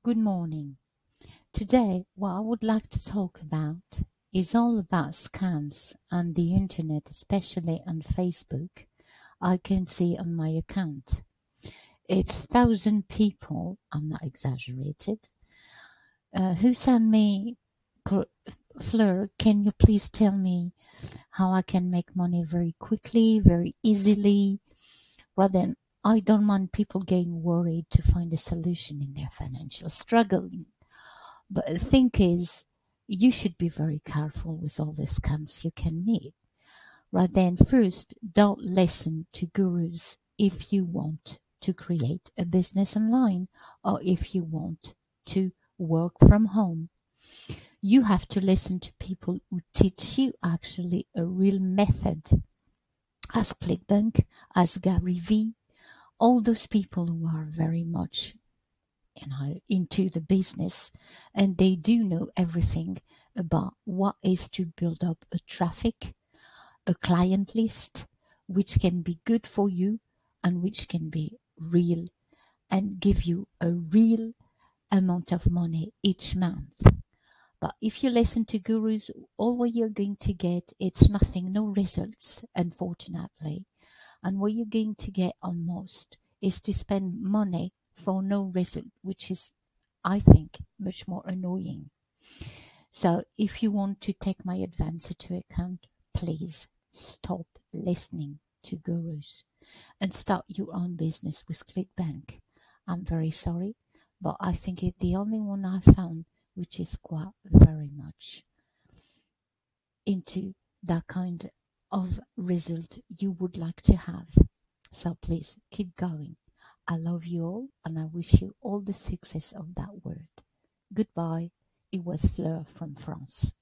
Good morning. Today, what I would like to talk about is all about scams on the internet, especially on Facebook. I can see on my account. It's 1,000 people, I'm not exaggerated, who send me, Fleur, can you please tell me how I can make money very quickly, very easily, rather than I don't want people getting worried to find a solution in their financial struggle. But the thing is, you should be very careful with all the scams you can meet. Rather than first, don't listen to gurus if you want to create a business online or if you want to work from home. You have to listen to people who teach you actually a real method, as ClickBank, as Gary Vee, all those people who are very much into the business, and they do know everything about what is to build up a traffic, a client list, which can be good for you and which can be real and give you a real amount of money each month. But if you listen to gurus, all what you're going to get, it's nothing, no results, unfortunately. And what you're going to get on most is to spend money for no result, which is, I think, much more annoying. So if you want to take my advice into account, please stop listening to gurus and start your own business with ClickBank. I'm very sorry, but I think it's the only one I found which is quite very much into that kind of result you would like to have. So please keep going. I love you all and I wish you all the success of that word. Goodbye. It was Fleur from France.